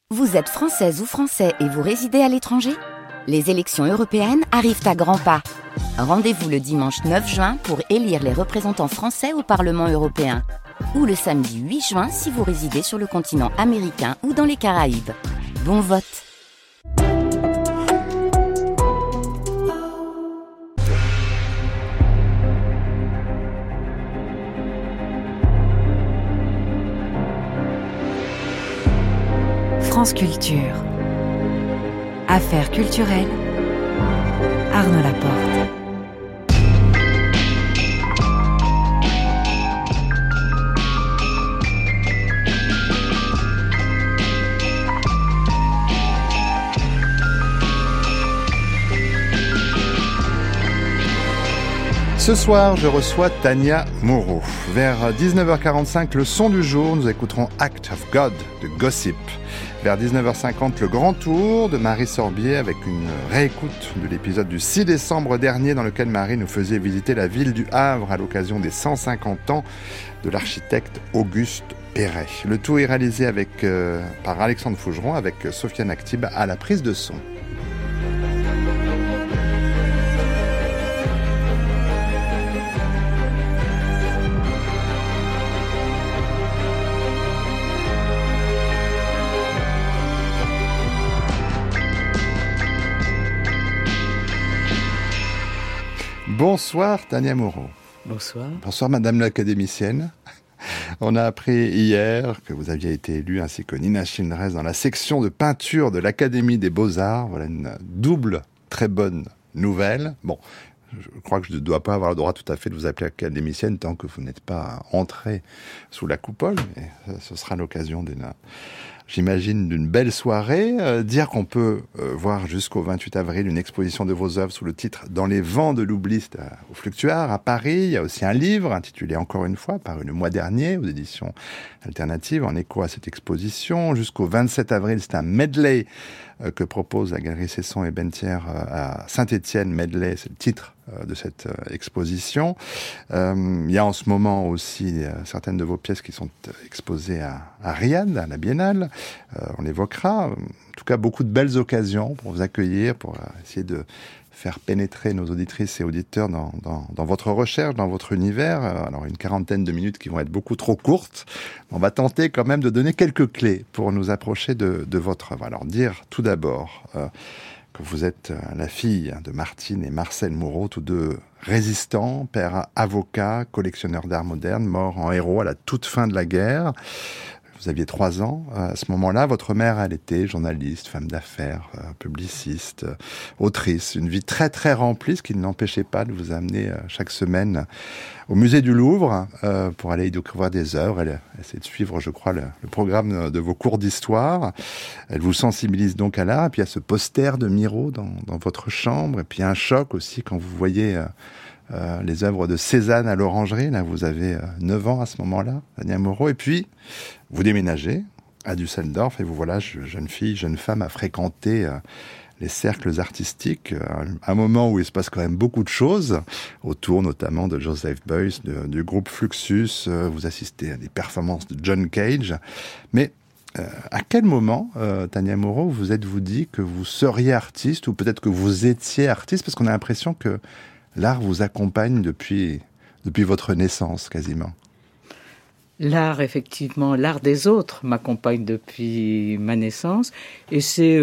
Vous êtes française ou français et vous résidez à l'étranger ? Les élections européennes arrivent à grands pas. Rendez-vous le dimanche 9 juin pour élire les représentants français au Parlement européen. Ou le samedi 8 juin si vous résidez sur le continent américain ou dans les Caraïbes. Bon vote! France Culture. Affaires culturelles. Arnaud Laporte. Ce soir, je reçois Tania Moreau. Vers 19h45, le son du jour, nous écouterons Act of God de Gossip. Vers 19h50, le grand tour de Marie Sorbier avec une réécoute de l'épisode du 6 décembre dernier dans lequel Marie nous faisait visiter la ville du Havre à l'occasion des 150 ans de l'architecte Auguste Perret. Le tout est réalisé par Alexandre Fougeron avec Sofiane Aktib à la prise de son. Bonsoir Tania Moreau. Bonsoir. Bonsoir Madame l'académicienne. On a appris hier que vous aviez été élue ainsi que Nina Childress dans la section de peinture de l'Académie des Beaux-Arts. Voilà une double très bonne nouvelle. Bon, je crois que je ne dois pas avoir le droit tout à fait de vous appeler académicienne tant que vous n'êtes pas entrée sous la coupole. Et ce sera l'occasion d'une belle soirée. Dire qu'on peut voir jusqu'au 28 avril une exposition de vos œuvres sous le titre « Dans les vents de l'oubli » au Fluctuart à Paris. Il y a aussi un livre intitulé « Encore une fois » paru le mois dernier aux éditions alternatives en écho à cette exposition. Jusqu'au 27 avril, c'est un medley que propose la Galerie Cesson et Bentière à Saint-Étienne. Medley, c'est le titre de cette exposition. Il y a en ce moment aussi certaines de vos pièces qui sont exposées à Riyad, à la Biennale. On l'évoquera. En tout cas, beaucoup de belles occasions pour vous accueillir, pour essayer de faire pénétrer nos auditrices et auditeurs dans votre recherche, dans votre univers. Alors, une quarantaine de minutes qui vont être beaucoup trop courtes. On va tenter quand même de donner quelques clés pour nous approcher de votre œuvre. Alors, dire tout d'abord que vous êtes la fille de Martine et Marcel Moreau, tous deux résistants, père avocat, collectionneur d'art moderne, morts en héros à la toute fin de la guerre. Vous aviez 3 ans. À ce moment-là, votre mère, elle était journaliste, femme d'affaires, publiciste, autrice. Une vie très, très remplie, ce qui ne l'empêchait pas de vous amener chaque semaine au musée du Louvre pour aller y découvrir des œuvres. Elle essaie de suivre, je crois, le programme de vos cours d'histoire. Elle vous sensibilise donc à l'art. Et puis, il y a ce poster de Miro dans votre chambre. Et puis, il y a un choc aussi quand vous voyez les œuvres de Cézanne à l'Orangerie. Là, vous avez 9 ans à ce moment-là, Tania Moreau. Et puis, vous déménagez à Düsseldorf et vous voilà, jeune fille, jeune femme, à fréquenter les cercles artistiques. Un moment où il se passe quand même beaucoup de choses, autour notamment de Joseph Beuys, du groupe Fluxus. Vous assistez à des performances de John Cage. Mais à quel moment, Tania Moreau, vous êtes-vous dit que vous seriez artiste ou peut-être que vous étiez artiste? Parce qu'on a l'impression que l'art vous accompagne depuis votre naissance, quasiment. L'art, effectivement, l'art des autres m'accompagne depuis ma naissance. Et c'est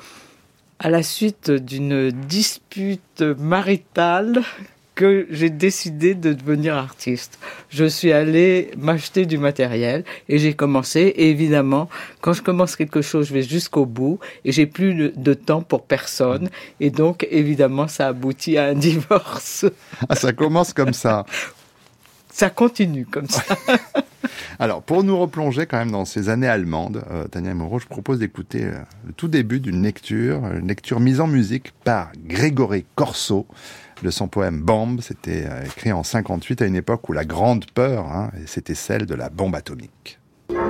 à la suite d'une dispute maritale que j'ai décidé de devenir artiste. Je suis allée m'acheter du matériel et j'ai commencé. Et évidemment, quand je commence quelque chose, je vais jusqu'au bout et j'ai plus de temps pour personne. Et donc, évidemment, ça aboutit à un divorce. Ah, ça commence comme ça. Ça continue comme ça. Alors, pour nous replonger quand même dans ces années allemandes, Tania Moreau, je propose d'écouter le tout début d'une lecture mise en musique par Grégory Corso, de son poème Bombe. C'était écrit en 58 à une époque où la grande peur, c'était celle de la bombe atomique.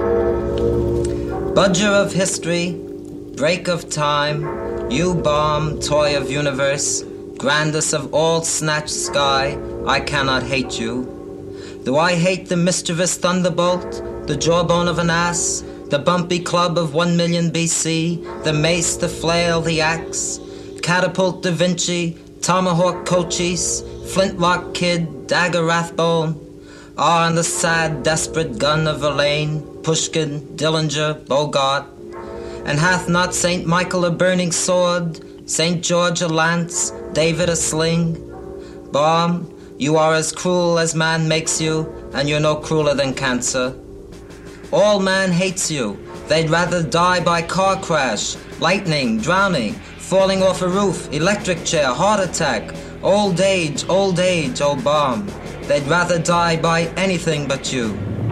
Budger of history, break of time, you bomb, toy of universe, grandest of all snatched sky, I cannot hate you. Though I hate the mischievous thunderbolt, the jawbone of an ass, the bumpy club of 1 million BC, the mace, the flail, the axe, catapult Da Vinci, tomahawk Cochise, flintlock Kid, dagger Rathbone, and the sad, desperate gun of Verlaine, Pushkin, Dillinger, Bogart. And hath not Saint Michael a burning sword, Saint George a lance, David a sling? Baum, you are as cruel as man makes you, and you're no crueler than cancer. All man hates you. They'd rather die by car crash, lightning, drowning, falling off a roof, electric chair, heart attack, old age, oh Baum. They'd rather die by anything but you.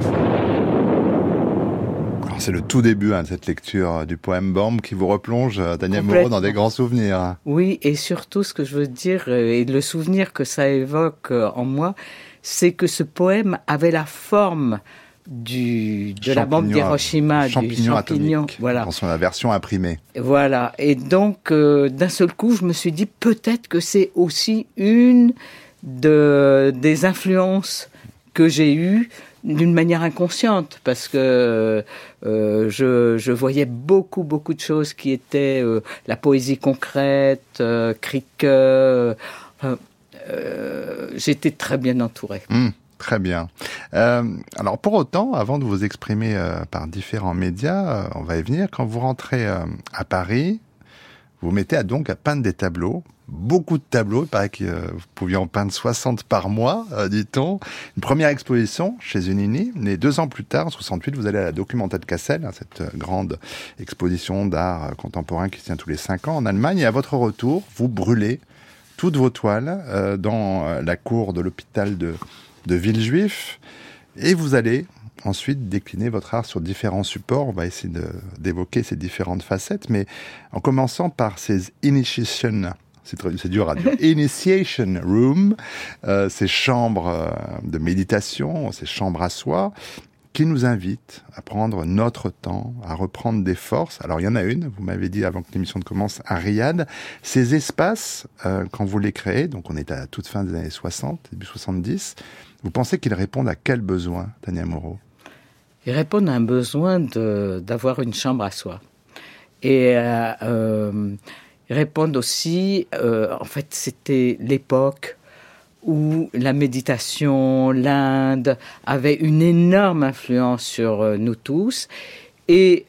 Alors c'est le tout début de cette lecture du poème Baum qui vous replonge, Tania Moreau, dans des grands souvenirs. Oui, et surtout ce que je veux dire, et le souvenir que ça évoque en moi, c'est que ce poème avait la forme de la bombe d'Hiroshima, du champignon atomique, voilà. Dans la version imprimée. Voilà, et donc d'un seul coup, je me suis dit peut-être que c'est aussi une des influences que j'ai eues d'une manière inconsciente, parce que je voyais beaucoup de choses qui étaient la poésie concrète, Krike, j'étais très bien entourée. Très bien. Alors pour autant, avant de vous exprimer par différents médias, on va y venir, quand vous rentrez à Paris, vous mettez donc à peindre des tableaux, beaucoup de tableaux, il paraît que vous pouviez en peindre 60 par mois, dit-on. Une première exposition chez Unini, mais 2 ans plus tard, en 68, vous allez à la Documenta de Kassel, cette grande exposition d'art contemporain qui se tient tous les 5 ans en Allemagne, et à votre retour, vous brûlez toutes vos toiles dans la cour de l'hôpital de Villejuif, et vous allez ensuite décliner votre art sur différents supports. On va essayer d'évoquer ces différentes facettes, mais en commençant par ces initiation, c'est dur à dire, initiation room, ces chambres de méditation, ces chambres à soi, qui nous invitent à prendre notre temps, à reprendre des forces. Alors il y en a une, vous m'avez dit avant que l'émission ne commence, à Riyad. Ces espaces, quand vous les créez, donc on est à la toute fin des années 60, début 70, vous pensez qu'ils répondent à quel besoin, Tania Moreau ? Ils répondent à un besoin d'avoir une chambre à soi. Et ils répondent aussi, en fait, c'était l'époque où la méditation, l'Inde, avait une énorme influence sur nous tous. Et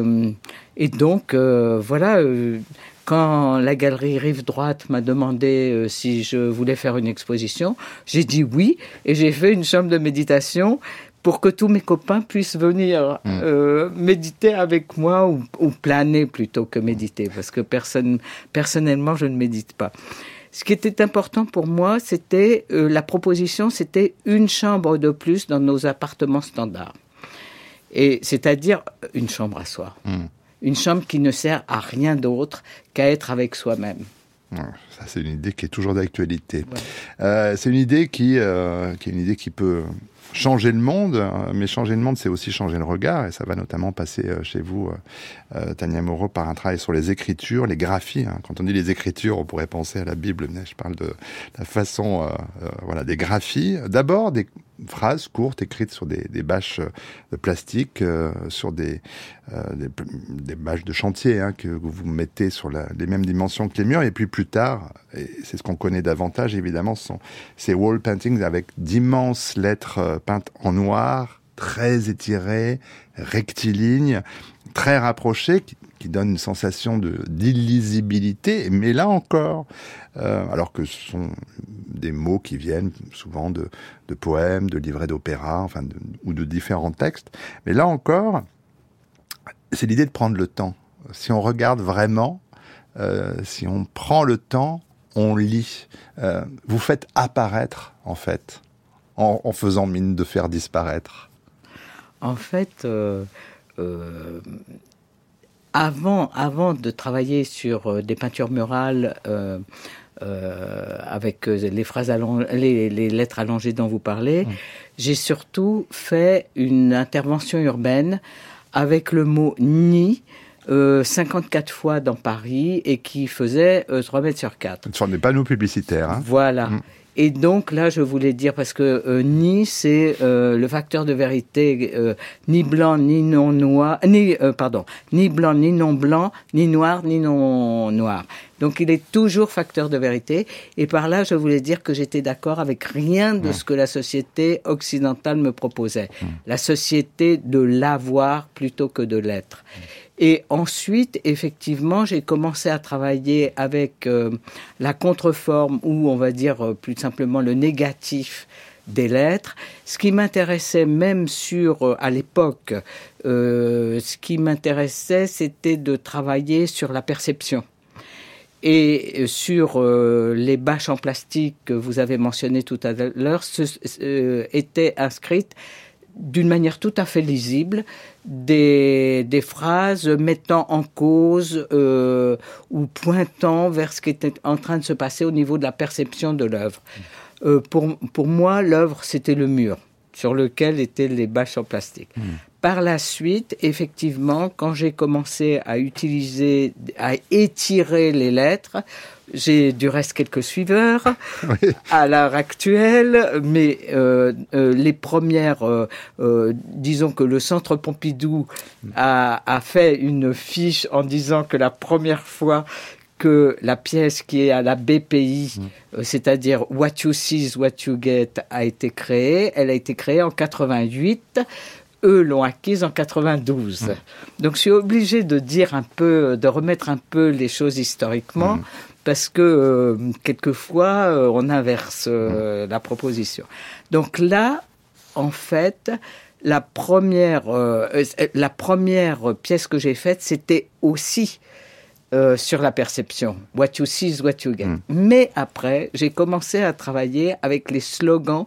donc, voilà, quand la galerie Rive Droite m'a demandé si je voulais faire une exposition, j'ai dit oui, et j'ai fait une chambre de méditation pour que tous mes copains puissent venir méditer avec moi, ou planer plutôt que méditer, parce que personnellement, je ne médite pas. Ce qui était important pour moi, c'était la proposition, c'était une chambre de plus dans nos appartements standards. Et c'est-à-dire une chambre à soi. Une chambre qui ne sert à rien d'autre qu'à être avec soi-même. Ça, c'est une idée qui est toujours d'actualité. Ouais. C'est une idée qui peut changer le monde, mais changer le monde, c'est aussi changer le regard, et ça va notamment passer chez vous, Tania Moreau, par un travail sur les écritures, les graphies. Quand on dit les écritures, on pourrait penser à la Bible, mais je parle de la façon, des graphies. D'abord, des phrases courtes écrites sur des bâches de plastique, sur des bâches de chantier que vous mettez sur les mêmes dimensions que les murs, et puis plus tard, et c'est ce qu'on connaît davantage évidemment, ce sont ces wall paintings avec d'immenses lettres peintes en noir, très étirées, rectilignes, très rapprochées, qui donnent une sensation d'illisibilité, mais là encore, alors que ce sont des mots qui viennent souvent de poèmes, de livrets d'opéra, ou de différents textes, mais là encore, c'est l'idée de prendre le temps. Si on regarde vraiment, si on prend le temps, on lit. Vous faites apparaître, en fait, en faisant mine de faire disparaître. En fait, avant de travailler sur des peintures murales avec les lettres allongées dont vous parlez, j'ai surtout fait une intervention urbaine avec le mot « nid », 54 fois dans Paris, et qui faisait 3 mètres sur 4. Ce sont des panneaux publicitaires. Voilà. Et donc là, je voulais dire, parce que ni c'est le facteur de vérité, ni blanc, ni non noir, ni blanc, ni non blanc, ni noir, ni non noir. Donc il est toujours facteur de vérité. Et par là, je voulais dire que j'étais d'accord avec rien de ce que la société occidentale me proposait. La société de l'avoir plutôt que de l'être. Et ensuite, effectivement, j'ai commencé à travailler avec la contreforme ou, on va dire plus simplement, le négatif des lettres. Ce qui m'intéressait même à l'époque, ce qui m'intéressait, c'était de travailler sur la perception. Et sur les bâches en plastique que vous avez mentionnées tout à l'heure, étaient inscrites d'une manière tout à fait lisible des phrases mettant en cause ou pointant vers ce qui était en train de se passer au niveau de la perception de l'œuvre. Pour moi, l'œuvre, c'était le mur sur lequel étaient les bâches en plastique. Par la suite, effectivement, quand j'ai commencé à étirer les lettres, j'ai du reste quelques suiveurs à l'heure actuelle, mais les premières, disons que le Centre Pompidou a fait une fiche en disant que la première fois que la pièce qui est à la BPI, c'est-à-dire What You See is What You Get, a été créée. Elle a été créée en 88. Eux l'ont acquise en 92. Donc je suis obligée de remettre un peu les choses historiquement, parce que quelquefois on inverse la proposition. Donc là, en fait, la première pièce que j'ai faite, c'était aussi sur la perception. What you see is what you get. Mais après, j'ai commencé à travailler avec les slogans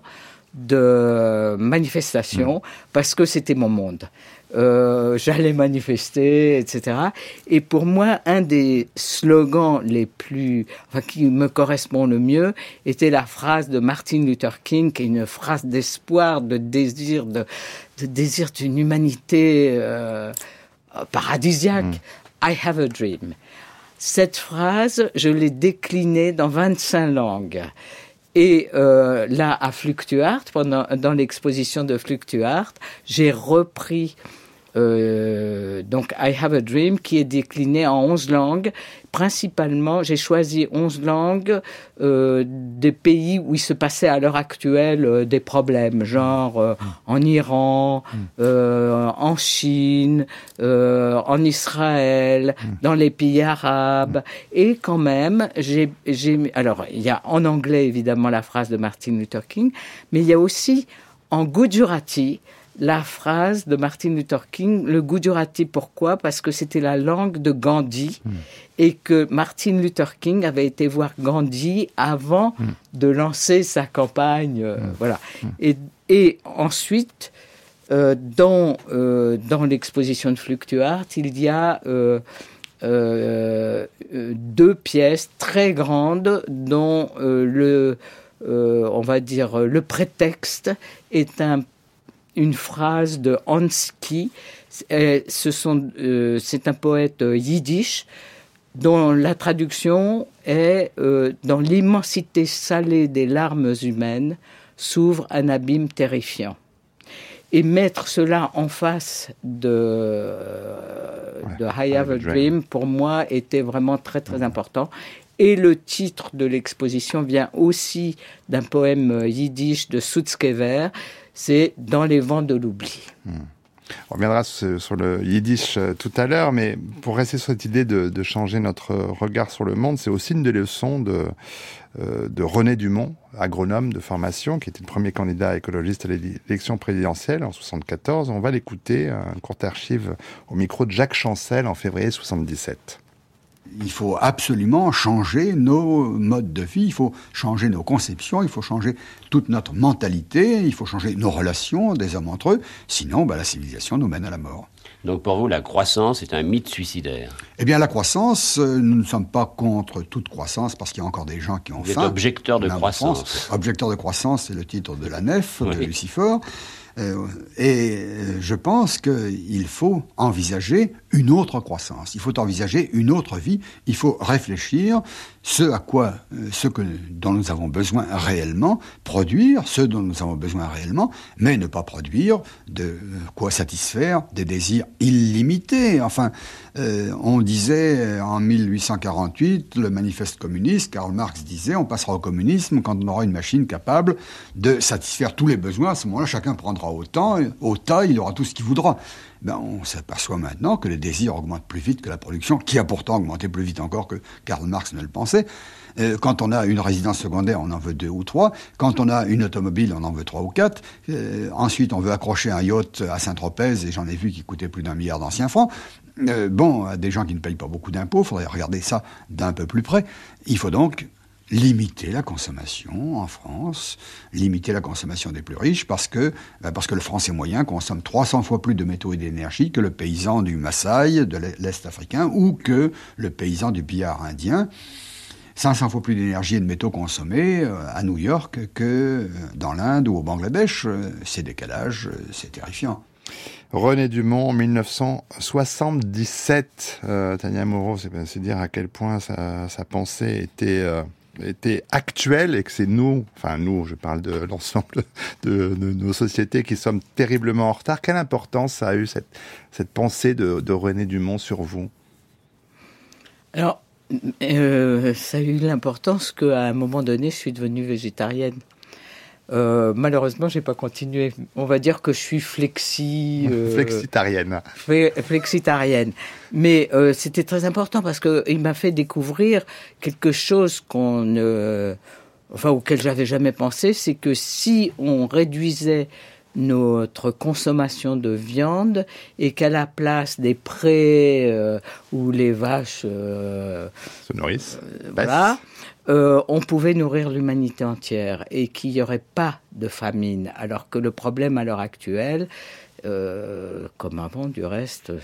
de manifestation parce que c'était mon monde. J'allais manifester, etc. Et pour moi, un des slogans qui me correspond le mieux était la phrase de Martin Luther King, qui est une phrase d'espoir, de désir d'une humanité paradisiaque. I have a dream. Cette phrase, je l'ai déclinée dans 25 langues. Et là, à Fluctuart, dans l'exposition de Fluctuart, j'ai repris donc I Have a Dream, qui est décliné en 11 langues. Principalement, j'ai choisi 11 langues des pays où il se passait à l'heure actuelle des problèmes, genre en Iran, en Chine, en Israël, dans les pays arabes. Et quand même, alors, il y a en anglais, évidemment, la phrase de Martin Luther King, mais il y a aussi en Gujarati la phrase de Martin Luther King. Le Gujarati, pourquoi ? Parce que c'était la langue de Gandhi et que Martin Luther King avait été voir Gandhi avant de lancer sa campagne. Voilà. Et ensuite, dans l'exposition de Fluctuart, il y a deux pièces très grandes dont on va dire le prétexte est une phrase de Hansky. C'est un poète yiddish dont la traduction est dans l'immensité salée des larmes humaines s'ouvre un abîme terrifiant. Et mettre cela en face de I Have a Dream, pour moi, était vraiment très, très important. Et le titre de l'exposition vient aussi d'un poème yiddish de Sutzkever, c'est « Dans les vents de l'oubli ». On reviendra sur le yiddish tout à l'heure, mais pour rester sur cette idée de changer notre regard sur le monde, c'est aussi une des leçons de René Dumont, agronome de formation, qui était le premier candidat écologiste à l'élection présidentielle en 1974. On va l'écouter, un court archive au micro de Jacques Chancel en février 1977. Il faut absolument changer nos modes de vie, il faut changer nos conceptions, il faut changer toute notre mentalité, il faut changer nos relations des hommes entre eux, sinon la civilisation nous mène à la mort. Donc pour vous, la croissance est un mythe suicidaire? Eh bien la croissance, nous ne sommes pas contre toute croissance parce qu'il y a encore des gens qui ont faim. Vous êtes objecteur de croissance. Objecteur de croissance, c'est le titre de la nef de Lucifer. Je pense qu'il faut envisager une autre croissance, il faut envisager une autre vie, il faut réfléchir dont nous avons besoin réellement, produire ce dont nous avons besoin réellement, mais ne pas produire de quoi satisfaire des désirs illimités. Enfin, on disait en 1848, le manifeste communiste, Karl Marx disait, on passera au communisme quand on aura une machine capable de satisfaire tous les besoins. À ce moment-là, chacun prendra autant, au tas, il aura tout ce qu'il voudra. On s'aperçoit maintenant que les désirs augmentent plus vite que la production, qui a pourtant augmenté plus vite encore que Karl Marx ne le pensait. Quand on a une résidence secondaire, on en veut 2 ou 3. Quand on a une automobile, on en veut 3 ou 4. Ensuite, on veut accrocher un yacht à Saint-Tropez, et j'en ai vu qui coûtait plus d'1 milliard d'anciens francs. À des gens qui ne payent pas beaucoup d'impôts, il faudrait regarder ça d'un peu plus près. Il faut donc limiter la consommation en France, limiter la consommation des plus riches, parce que le Français moyen consomme 300 fois plus de métaux et d'énergie que le paysan du Maasai, de l'Est africain, ou que le paysan du Bihar indien. 500 fois plus d'énergie et de métaux consommés à New York que dans l'Inde ou au Bangladesh. Ces décalages, c'est terrifiant. René Dumont, 1977. Tania Moreau, c'est dire à quel point sa pensée était actuelle et que c'est nous, je parle de l'ensemble de nos sociétés qui sommes terriblement en retard. Quelle importance ça a eu cette pensée de René Dumont sur vous? Alors, ça a eu l'importance qu'à un moment donné, je suis devenue végétarienne. Malheureusement, j'ai pas continué. On va dire que je suis flexitarienne. Flexitarienne. Mais c'était très important parce que il m'a fait découvrir quelque chose auquel j'avais jamais pensé, c'est que si on réduisait notre consommation de viande et qu'à la place des prés où les vaches se nourrissent, on pouvait nourrir l'humanité entière et qu'il n'y aurait pas de famine. Alors que le problème à l'heure actuelle, comme avant du reste,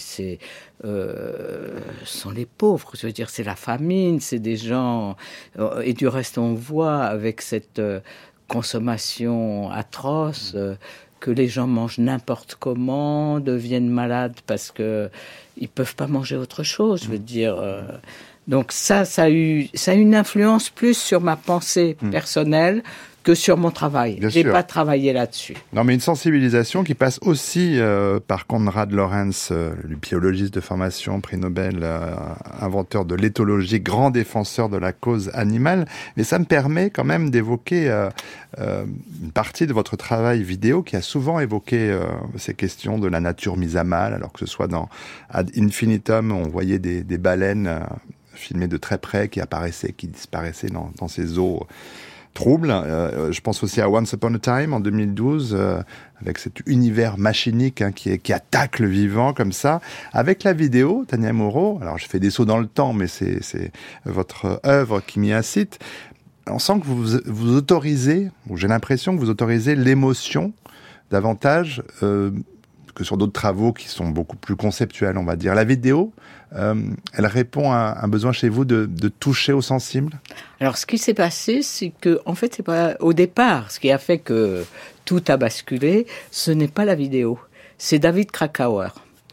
sont les pauvres. Je veux dire, c'est la famine, c'est des gens... Et du reste, on voit avec cette consommation atroce que les gens mangent n'importe comment, deviennent malades parce qu'ils ne peuvent pas manger autre chose. Je veux dire... Donc ça a eu une influence plus sur ma pensée personnelle que sur mon travail. J'ai pas travaillé là-dessus. Non, mais une sensibilisation qui passe aussi par Konrad Lorenz, le biologiste de formation, prix Nobel, inventeur de l'éthologie, grand défenseur de la cause animale. Mais ça me permet quand même d'évoquer une partie de votre travail vidéo qui a souvent évoqué ces questions de la nature mise à mal, alors que ce soit dans Ad Infinitum, on voyait des baleines filmées de très près qui apparaissaient, qui disparaissaient dans ces eaux troubles. Je pense aussi à Once Upon a Time en 2012, avec cet univers machinique qui attaque le vivant comme ça. Avec la vidéo, Tania Moreau, alors je fais des sauts dans le temps, mais c'est votre œuvre qui m'y incite. On sent que vous autorisez, ou j'ai l'impression que vous autorisez l'émotion davantage que sur d'autres travaux qui sont beaucoup plus conceptuels, on va dire. La vidéo, elle répond à un besoin chez vous de toucher au sensible? Alors, ce qui s'est passé, c'est que, en fait, c'est pas au départ, ce qui a fait que tout a basculé, ce n'est pas la vidéo, c'est David Krakauer.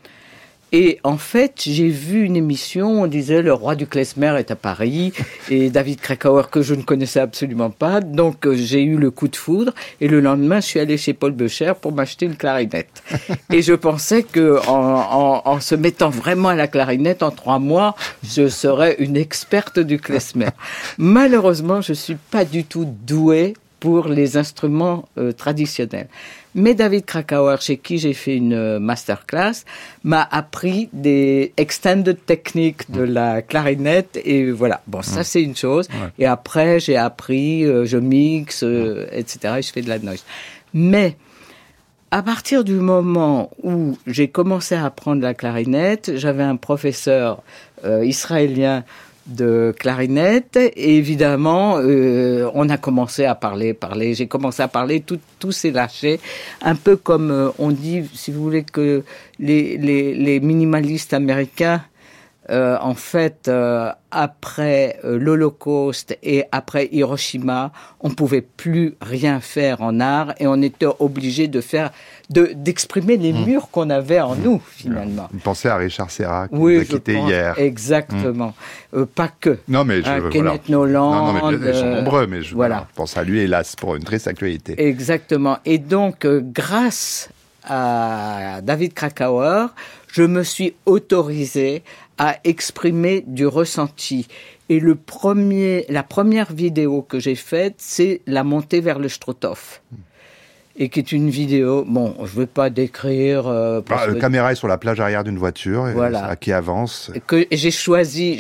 Et en fait, j'ai vu une émission, on disait le roi du klezmer est à Paris, et David Krakauer que je ne connaissais absolument pas, donc j'ai eu le coup de foudre, et le lendemain, je suis allé chez Paul Becher pour m'acheter une clarinette. Et je pensais que en se mettant vraiment à la clarinette, en 3 mois, je serais une experte du klezmer. Malheureusement, je suis pas du tout douée pour les instruments traditionnels. Mais David Krakauer, chez qui j'ai fait une masterclass, m'a appris des extended techniques de la clarinette et voilà. Bon, ça c'est une chose. Ouais. Et après, j'ai appris, je mixe, etc. Et je fais de la noise. Mais à partir du moment où j'ai commencé à apprendre la clarinette, j'avais un professeur israélien de clarinette et évidemment on a commencé à parler, j'ai commencé à parler, tout s'est lâché, un peu comme on dit, si vous voulez, que les minimalistes américains En fait, après l'Holocauste et après Hiroshima, on pouvait plus rien faire en art et on était obligé d'exprimer les murs qu'on avait en nous, finalement. Vous pensez à Richard Serra, qui Oui, nous a quittés hier. Exactement. Pas que. Non, mais Kenneth Noland. Non, mais ils sont nombreux, mais je voilà. pense à lui, hélas, pour une triste actualité. Exactement. Et donc, grâce à David Krakauer, je me suis autorisé à exprimer du ressenti. Et la première vidéo que j'ai faite, c'est la montée vers le Struthof. Et qui est une vidéo, bon, je ne veux pas décrire... La caméra est sur la plage arrière d'une voiture, voilà. Qui avance. Que j'ai choisi,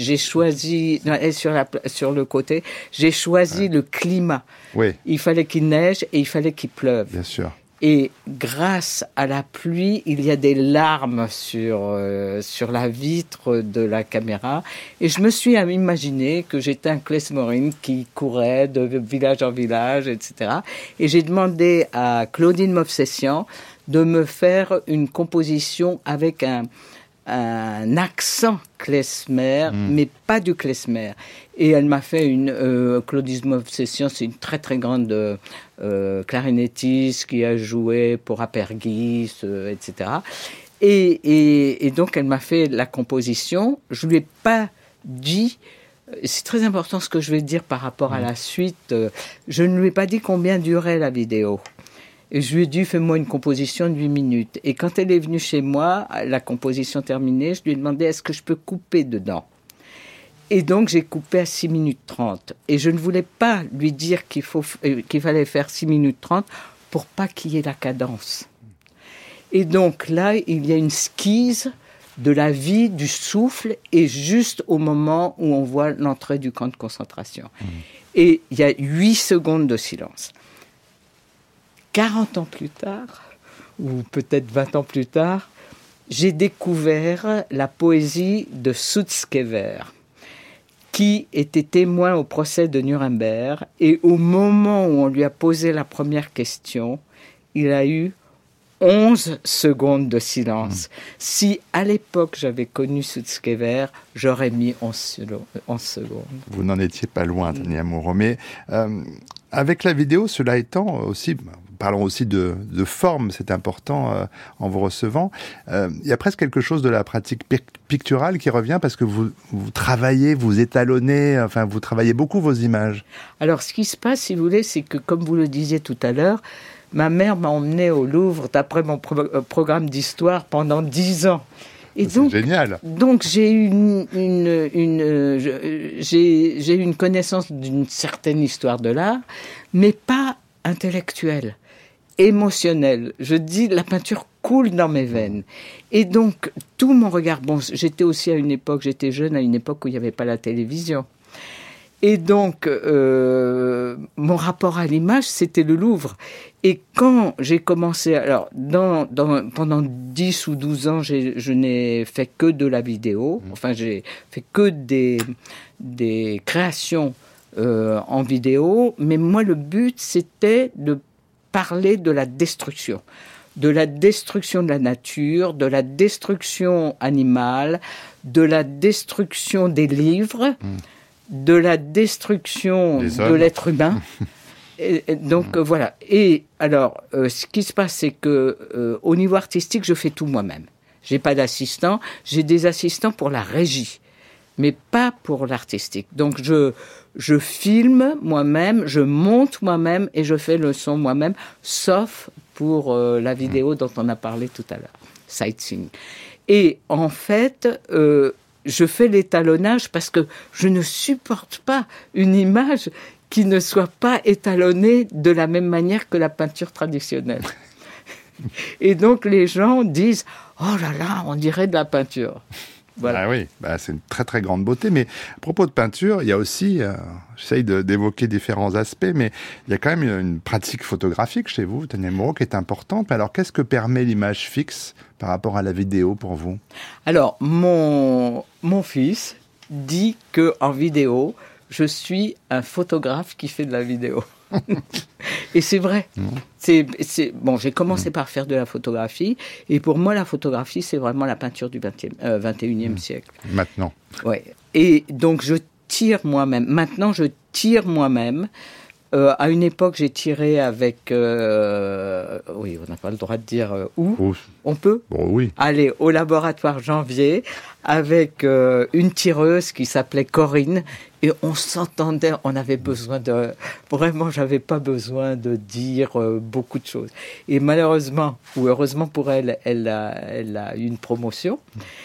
sur le côté, j'ai choisi le climat. Oui. Il fallait qu'il neige et il fallait qu'il pleuve. Bien sûr. Et grâce à la pluie, il y a des larmes sur la vitre de la caméra. Et je me suis imaginé que j'étais un klezmorin qui courait de village en village, etc. Et j'ai demandé à Claudine Movsessian de me faire une composition avec un accent klezmer, mais pas du klezmer. Et elle m'a fait Claudine Movsessian, c'est une très très grande clarinettiste qui a joué pour Apergis, etc. Et donc elle m'a fait la composition. Je lui ai pas dit, c'est très important ce que je vais dire par rapport à la suite, je ne lui ai pas dit combien durait la vidéo. Et je lui ai dit, fais-moi une composition de 8 minutes. Et quand elle est venue chez moi, la composition terminée, je lui ai demandé, est-ce que je peux couper dedans ? Et donc, j'ai coupé à 6 minutes 30. Et je ne voulais pas lui dire qu'il fallait faire 6 minutes 30 pour pas qu'il y ait la cadence. Et donc, là, il y a une skise de la vie, du souffle, et juste au moment où on voit l'entrée du camp de concentration. Et il y a 8 secondes de silence. 40 ans plus tard, ou peut-être 20 ans plus tard, j'ai découvert la poésie de Sutzkever, qui était témoin au procès de Nuremberg. Et au moment où on lui a posé la première question, il a eu 11 secondes de silence. Si, à l'époque, j'avais connu Sutzkever, j'aurais mis 11 secondes. Vous n'en étiez pas loin, Tania Moreau. Mais avec la vidéo, cela étant aussi... Parlons aussi de forme, c'est important en vous recevant. Il y a presque quelque chose de la pratique picturale qui revient parce que vous travaillez, vous étalonnez, enfin vous travaillez beaucoup vos images. Alors ce qui se passe, si vous voulez, c'est que comme vous le disiez tout à l'heure, ma mère m'a emmené au Louvre d'après mon programme d'histoire pendant 10 ans. Et c'est génial. Donc j'ai eu j'ai eu une connaissance d'une certaine histoire de l'art, mais pas intellectuelle. Émotionnel. Je dis, la peinture coule dans mes veines. Et donc, tout mon regard... Bon, j'étais aussi j'étais jeune à une époque où il n'y avait pas la télévision. Et donc, mon rapport à l'image, c'était le Louvre. Et quand j'ai commencé... Alors, pendant 10 ou 12 ans, je n'ai fait que de la vidéo. Enfin, j'ai fait que des créations en vidéo. Mais moi, le but, c'était de parler de la destruction de la nature, de la destruction animale, de la destruction des livres, de la destruction de l'être humain. Et donc voilà. Et alors, ce qui se passe, c'est que au niveau artistique, je fais tout moi-même. J'ai pas d'assistant. J'ai des assistants pour la régie, mais pas pour l'artistique. Donc je filme moi-même, je monte moi-même et je fais le son moi-même, sauf pour la vidéo dont on a parlé tout à l'heure, Sightseeing. Et en fait, je fais l'étalonnage parce que je ne supporte pas une image qui ne soit pas étalonnée de la même manière que la peinture traditionnelle. Et donc les gens disent « Oh là là, on dirait de la peinture ». Voilà. Ah oui, c'est une très très grande beauté. Mais à propos de peinture, il y a aussi, j'essaye d'évoquer différents aspects, mais il y a quand même une pratique photographique chez vous, Tania Moreau, qui est importante. Alors qu'est-ce que permet l'image fixe par rapport à la vidéo pour vous ? Alors mon fils dit qu'en vidéo, je suis un photographe qui fait de la vidéo. Et c'est vrai. Bon, j'ai commencé par faire de la photographie, et pour moi, la photographie, c'est vraiment la peinture du 21e siècle. Maintenant. Ouais. Et donc, je tire moi-même. Maintenant, je tire moi-même. À une époque, j'ai tiré avec... oui, on n'a pas le droit de dire où. On peut ? Bon, oui. Aller au laboratoire Janvier avec une tireuse qui s'appelait Corinne. Et on s'entendait, on avait besoin de... Vraiment, j'avais pas besoin de dire beaucoup de choses. Et malheureusement, ou heureusement pour elle, elle a eu une promotion.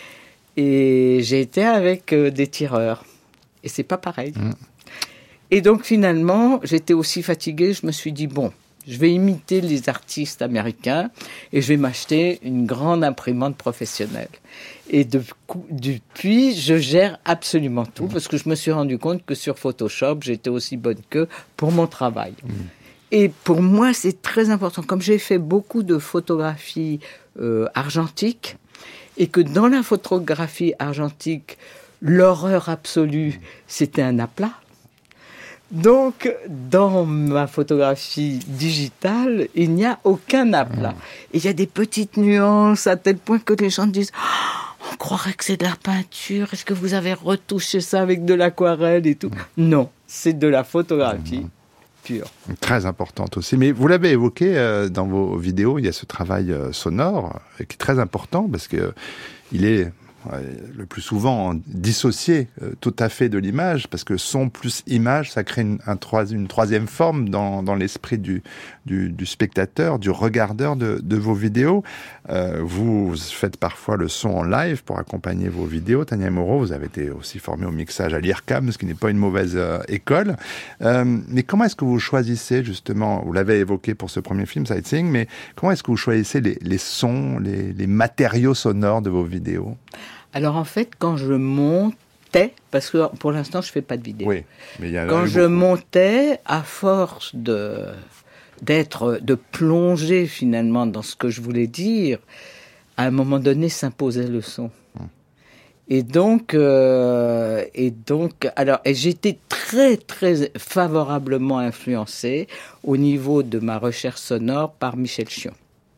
Et j'ai été avec des tireurs. Et c'est pas pareil. Et donc finalement, j'étais aussi fatiguée, je me suis dit, bon, je vais imiter les artistes américains et je vais m'acheter une grande imprimante professionnelle. Et depuis, je gère absolument tout parce que je me suis rendu compte que sur Photoshop, j'étais aussi bonne qu'eux pour mon travail. Et pour moi, c'est très important. Comme j'ai fait beaucoup de photographies argentiques et que dans la photographie argentique, l'horreur absolue, c'était un aplat. Donc, dans ma photographie digitale, il n'y a aucun aplat. Et il y a des petites nuances à tel point que les gens disent « On croirait que c'est de la peinture. Est-ce que vous avez retouché ça avec de l'aquarelle et tout ?» Non, c'est de la photographie pure. Très importante aussi. Mais vous l'avez évoqué dans vos vidéos, il y a ce travail sonore qui est très important parce que il est... le plus souvent dissocié tout à fait de l'image, parce que son plus image, ça crée une troisième forme dans l'esprit du spectateur, du regardeur de vos vidéos. Vous faites parfois le son en live pour accompagner vos vidéos. Tania Moreau, vous avez été aussi formée au mixage à l'IRCAM, ce qui n'est pas une mauvaise école. Mais comment est-ce que vous choisissez justement, vous l'avez évoqué pour ce premier film, Sightseeing, mais comment est-ce que vous choisissez les sons, les matériaux sonores de vos vidéos ? Alors en fait, quand je montais, parce que pour l'instant je fais pas de vidéo. Oui, mais quand je montais, à force de plonger finalement dans ce que je voulais dire, à un moment donné s'imposait le son. Et donc, j'étais très très favorablement influencé au niveau de ma recherche sonore par Michel Chion.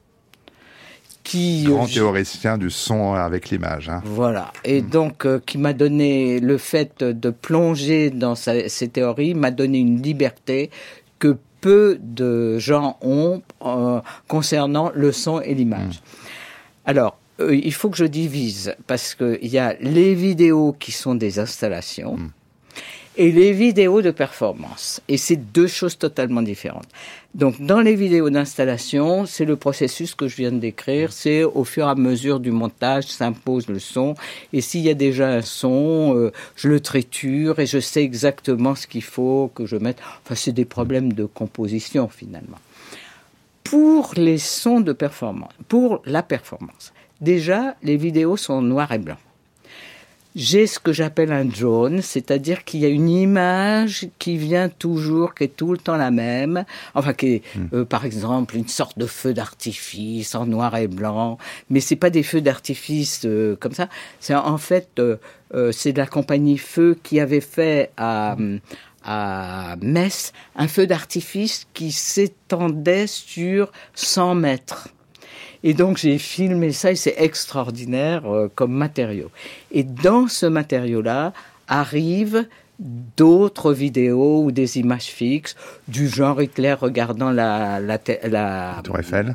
Grand théoricien du son avec l'image. Voilà. Et donc, qui m'a donné le fait de plonger dans ces théories, m'a donné une liberté que peu de gens ont concernant le son et l'image. Alors, il faut que je divise, parce qu'il y a les vidéos qui sont des installations et les vidéos de performance. Et c'est deux choses totalement différentes. Donc, dans les vidéos d'installation, c'est le processus que je viens de décrire. C'est au fur et à mesure du montage, s'impose le son. Et s'il y a déjà un son, je le triture et je sais exactement ce qu'il faut que je mette. Enfin, c'est des problèmes de composition, finalement. Pour les sons de performance, pour la performance, déjà, les vidéos sont en noir et blanc. J'ai ce que j'appelle un drone, c'est-à-dire qu'il y a une image qui vient toujours, qui est tout le temps la même, enfin qui est, par exemple, une sorte de feu d'artifice en noir et blanc, mais c'est pas des feux d'artifice comme ça. C'est en fait, c'est de la compagnie Feu qui avait fait à Metz un feu d'artifice qui s'étendait sur 100 mètres. Et donc, j'ai filmé ça et c'est extraordinaire comme matériau. Et dans ce matériau-là arrivent d'autres vidéos ou des images fixes du genre Hitler regardant la Tour Eiffel,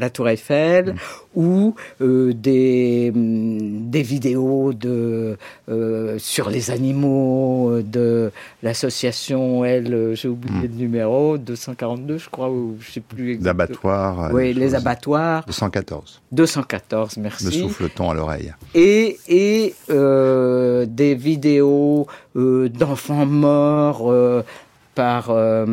ou des vidéos sur les animaux de l'association, j'ai oublié le numéro, 242 je crois, ou je sais plus exactement. D'abattoirs. Oui, les abattoirs. 214, merci. Me souffle-t-on à l'oreille. Et des vidéos d'enfants morts par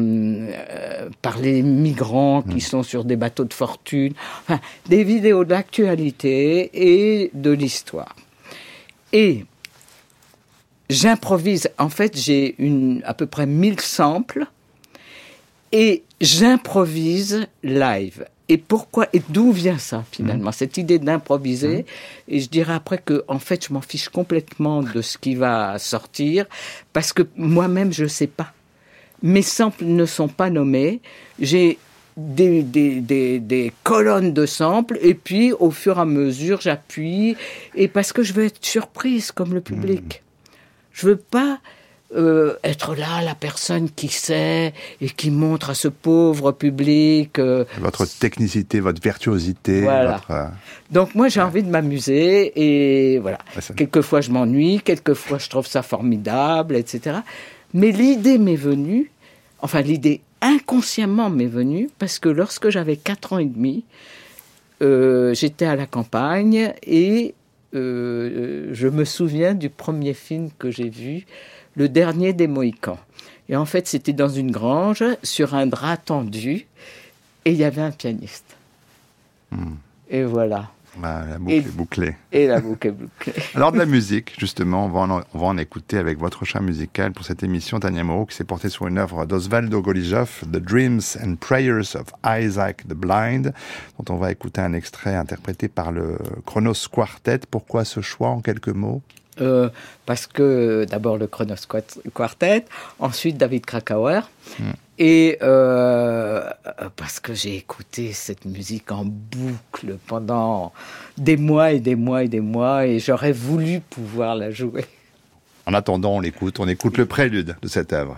les migrants qui sont sur des bateaux de fortune. Enfin, des vidéos de l'actualité et de l'histoire. Et j'improvise. En fait, j'ai à peu près 1000 samples et j'improvise live. Et pourquoi, et d'où vient ça, finalement, cette idée d'improviser? Et je dirais après que, en fait, je m'en fiche complètement de ce qui va sortir, parce que moi-même, je sais pas. Mes samples ne sont pas nommés. J'ai des colonnes de samples, et puis au fur et à mesure j'appuie, et parce que je veux être surprise comme le public. Je veux pas être là, la personne qui sait et qui montre à ce pauvre public votre technicité, votre virtuosité. Voilà. Donc moi j'ai envie de m'amuser, et voilà. Quelquefois je m'ennuie, quelquefois je trouve ça formidable, etc. Mais l'idée m'est venue, l'idée inconsciemment m'est venue, parce que lorsque j'avais 4 ans et demi, j'étais à la campagne, et je me souviens du premier film que j'ai vu, Le Dernier des Mohicans. Et en fait, c'était dans une grange, sur un drap tendu, et il y avait un pianiste. Et voilà. La boucle est bouclée. Et la boucle est bouclée. Alors de la musique, justement, on va en écouter avec votre choix musical pour cette émission, Tania Moreau, qui s'est portée sur une œuvre d'Osvaldo Golijov, The Dreams and Prayers of Isaac the Blind, dont on va écouter un extrait interprété par le Kronos Quartet. Pourquoi ce choix, en quelques mots ? Parce que d'abord le Kronos Quartet, ensuite David Krakauer, et parce que j'ai écouté cette musique en boucle pendant des mois et des mois et des mois, et j'aurais voulu pouvoir la jouer. En attendant, on écoute le prélude de cette œuvre.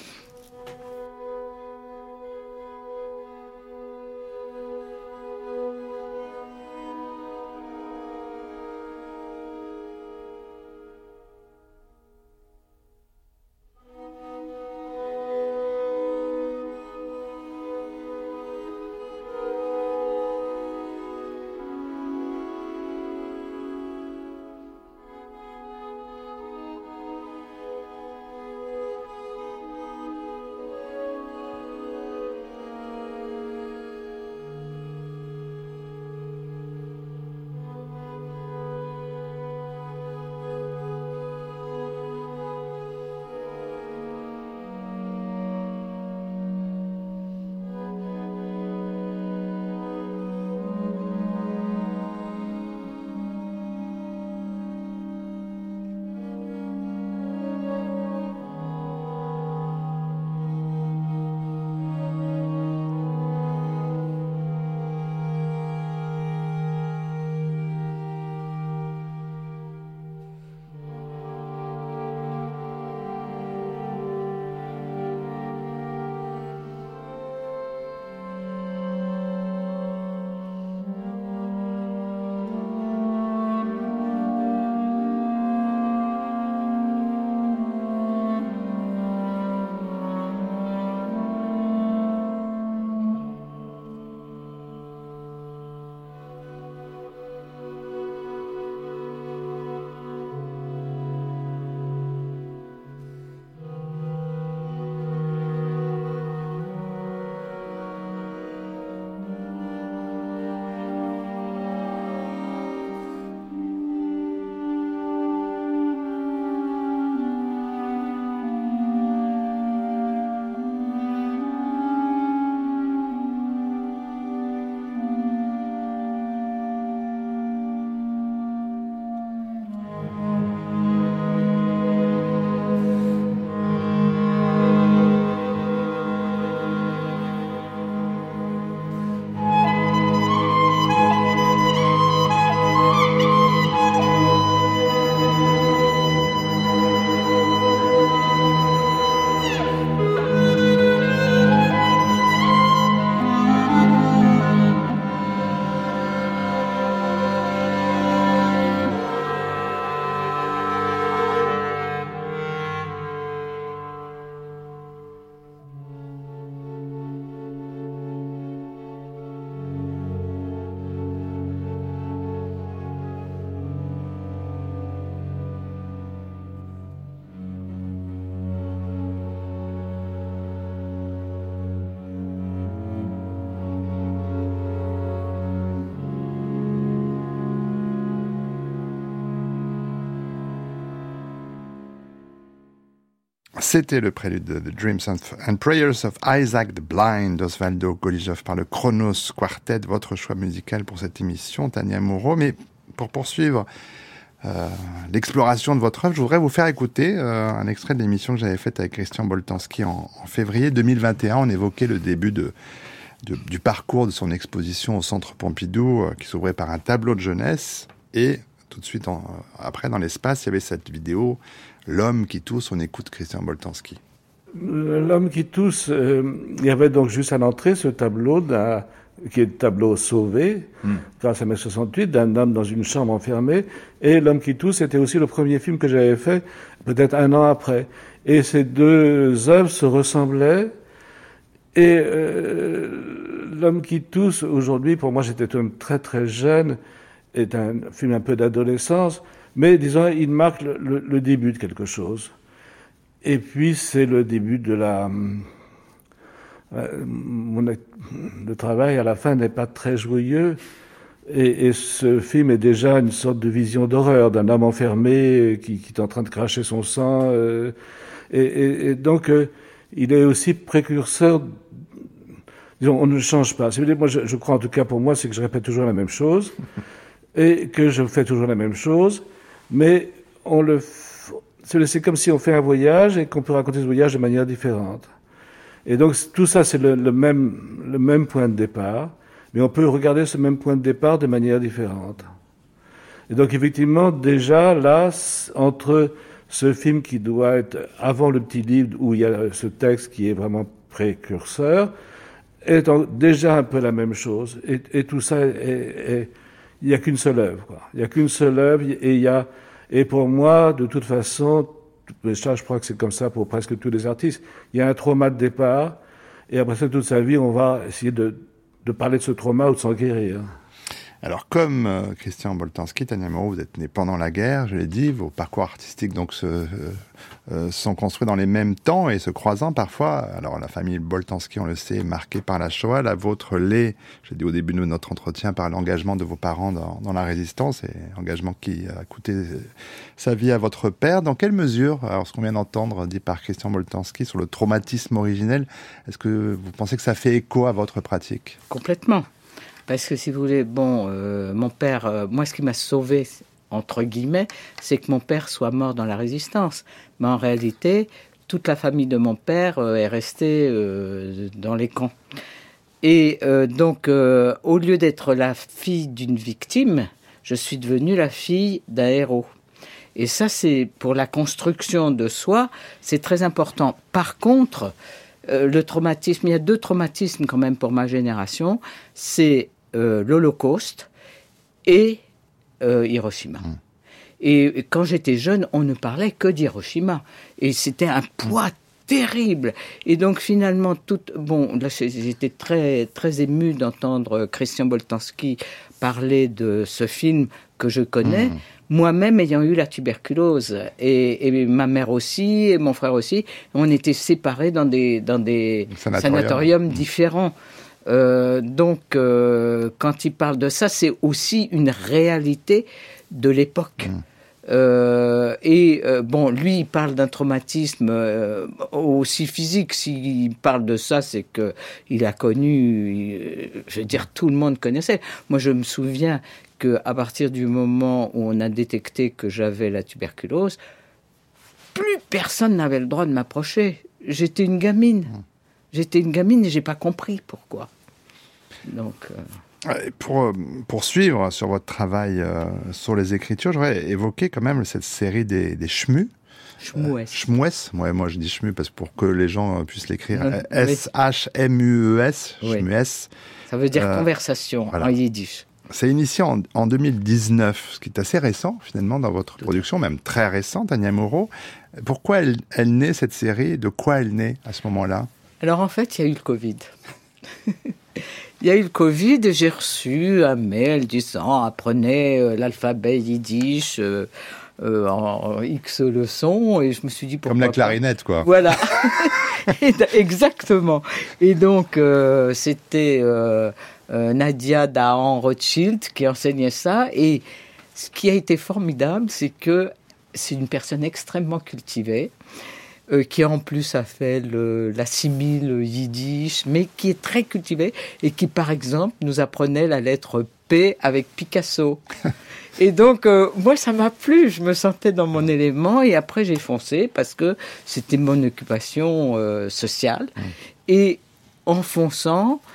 C'était le prélude de The Dreams and Prayers of Isaac the Blind d'Osvaldo Golijov par le Kronos Quartet, votre choix musical pour cette émission, Tania Moreau. Mais pour poursuivre l'exploration de votre œuvre, je voudrais vous faire écouter un extrait de l'émission que j'avais faite avec Christian Boltanski en février 2021. On évoquait le début de du parcours de son exposition au Centre Pompidou, qui s'ouvrait par un tableau de jeunesse. Et tout de suite, après, dans l'espace, il y avait cette vidéo, L'homme qui tousse, on écoute Christian Boltanski. L'homme qui tousse, il y avait donc juste à l'entrée ce tableau, qui est le tableau sauvé, grâce à mai 68, d'un homme dans une chambre enfermée. Et L'homme qui tousse était aussi le premier film que j'avais fait, peut-être un an après. Et ces deux œuvres se ressemblaient. Et L'homme qui tousse, aujourd'hui, pour moi, j'étais très très jeune, est un film un peu d'adolescence, mais disons, il marque le début de quelque chose. Et puis, c'est le début de le travail à la fin n'est pas très joyeux. Et ce film est déjà une sorte de vision d'horreur d'un homme enfermé qui est en train de cracher son sang. Et donc, il est aussi précurseur. Disons, on ne change pas. Moi, je crois, en tout cas pour moi, c'est que je répète toujours la même chose et que je fais toujours la même chose, mais c'est comme si on fait un voyage et qu'on peut raconter ce voyage de manière différente. Et donc, tout ça, c'est le même point de départ, mais on peut regarder ce même point de départ de manière différente. Et donc, effectivement, déjà, là, entre ce film qui doit être avant le petit livre où il y a ce texte qui est vraiment précurseur, est déjà un peu la même chose. Et tout ça, il n'y a qu'une seule œuvre, quoi. Il n'y a qu'une seule œuvre, et pour moi, de toute façon, ça, je crois que c'est comme ça pour presque tous les artistes, il y a un trauma de départ, et après ça, toute sa vie, on va essayer de parler de ce trauma ou de s'en guérir. Alors, comme Christian Boltanski, Tania Moreau, vous êtes né pendant la guerre, je l'ai dit, vos parcours artistiques donc sont construits dans les mêmes temps et se croisant parfois. Alors, la famille Boltanski, on le sait, est marquée par la Shoah. La vôtre l'est, j'ai dit au début de notre entretien, par l'engagement de vos parents dans la résistance, et engagement qui a coûté sa vie à votre père. Dans quelle mesure, alors ce qu'on vient d'entendre dit par Christian Boltanski sur le traumatisme originel, est-ce que vous pensez que ça fait écho à votre pratique ? Complètement. Parce que si vous voulez, mon père, moi ce qui m'a sauvé, entre guillemets, c'est que mon père soit mort dans la résistance. Mais en réalité, toute la famille de mon père est restée dans les camps. Et donc, au lieu d'être la fille d'une victime, je suis devenue la fille d'un héros. Et ça, c'est pour la construction de soi, c'est très important. Par contre, le traumatisme, il y a deux traumatismes quand même pour ma génération, c'est l'Holocauste et Hiroshima. Et quand j'étais jeune, on ne parlait que d'Hiroshima. Et c'était un poids terrible. Et donc finalement, là j'étais très, très émue d'entendre Christian Boltanski parler de ce film que je connais. Moi-même ayant eu la tuberculose, et ma mère aussi, et mon frère aussi, on était séparés dans des sanatoriums différents. Donc, quand il parle de ça, c'est aussi une réalité de l'époque. Lui, il parle d'un traumatisme aussi physique. S'il parle de ça, c'est qu'il a connu, je veux dire, tout le monde connaissait. Moi, je me souviens qu'à partir du moment où on a détecté que j'avais la tuberculose, plus personne n'avait le droit de m'approcher. J'étais une gamine. J'étais une gamine et j'ai pas compris pourquoi. Donc... Pour poursuivre sur votre travail sur les écritures, j'aurais évoqué quand même cette série des Shmu. Shmues. Moi je dis Shmu parce que pour que les gens puissent l'écrire. S-H-M-U-E-S. Shmues. Ça veut dire conversation en yiddish. C'est initié en 2019, ce qui est assez récent finalement dans votre production, même très récent, Tania Moreau. Pourquoi elle naît cette série ? De quoi elle naît à ce moment-là ? Alors en fait, il y a eu le Covid. Il y a eu le Covid et j'ai reçu un mail disant « Apprenez l'alphabet yiddish en X leçons » et je me suis dit « pourquoi ?» Comme la clarinette, quoi. Voilà, exactement. Et donc, c'était Nadia Dahan Rothschild qui enseignait ça. Et ce qui a été formidable, c'est que c'est une personne extrêmement cultivée, qui en plus a fait la simile yiddish, mais qui est très cultivée et qui, par exemple, nous apprenait la lettre P avec Picasso. Et donc, moi, ça m'a plu. Je me sentais dans mon élément et après, j'ai foncé parce que c'était mon occupation sociale. Et en fonçant,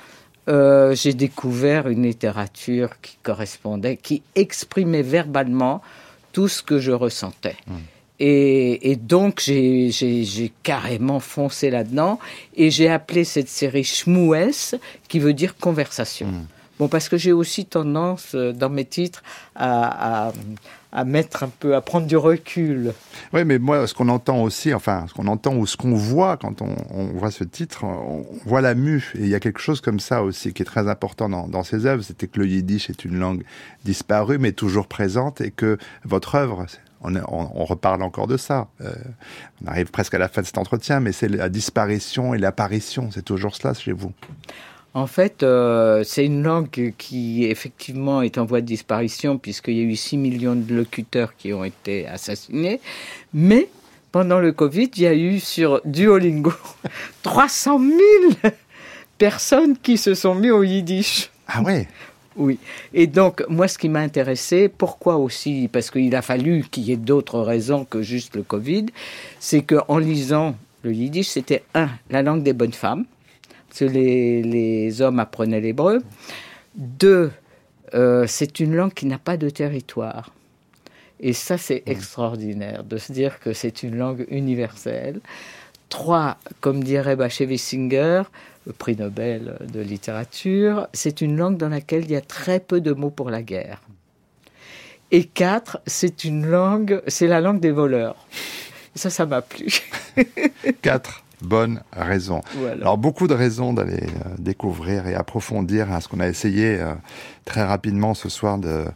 j'ai découvert une littérature qui correspondait, qui exprimait verbalement tout ce que je ressentais. Et donc, j'ai carrément foncé là-dedans et j'ai appelé cette série Shmouès, qui veut dire conversation. Bon, parce que j'ai aussi tendance, dans mes titres, à mettre un peu, à prendre du recul. Oui, mais moi, ce qu'on entend aussi, enfin, ce qu'on entend ou ce qu'on voit quand on voit ce titre, on voit la mue. Et il y a quelque chose comme ça aussi qui est très important dans ces œuvres. C'était que le yiddish est une langue disparue, mais toujours présente, et que votre œuvre, on reparle encore de ça. On arrive presque à la fin de cet entretien, mais c'est la disparition et l'apparition. C'est toujours cela chez vous. En fait, c'est une langue qui, effectivement, est en voie de disparition, puisqu'il y a eu 6 millions de locuteurs qui ont été assassinés. Mais, pendant le Covid, il y a eu sur Duolingo 300 000 personnes qui se sont mis au yiddish. Ah ouais? Oui. Et donc, moi, ce qui m'a intéressé, pourquoi aussi? Parce qu'il a fallu qu'il y ait d'autres raisons que juste le Covid. C'est qu'en lisant le yiddish, c'était la langue des bonnes femmes. Parce que les hommes apprenaient l'hébreu. 2, c'est une langue qui n'a pas de territoire. Et ça, c'est extraordinaire de se dire que c'est une langue universelle. 3, comme dirait Bashevis Singer, le prix Nobel de littérature, c'est une langue dans laquelle il y a très peu de mots pour la guerre. Et 4, c'est la langue des voleurs. Et ça m'a plu. 4 bonnes raisons. Voilà. Alors, beaucoup de raisons d'aller découvrir et approfondir ce qu'on a essayé très rapidement ce soir de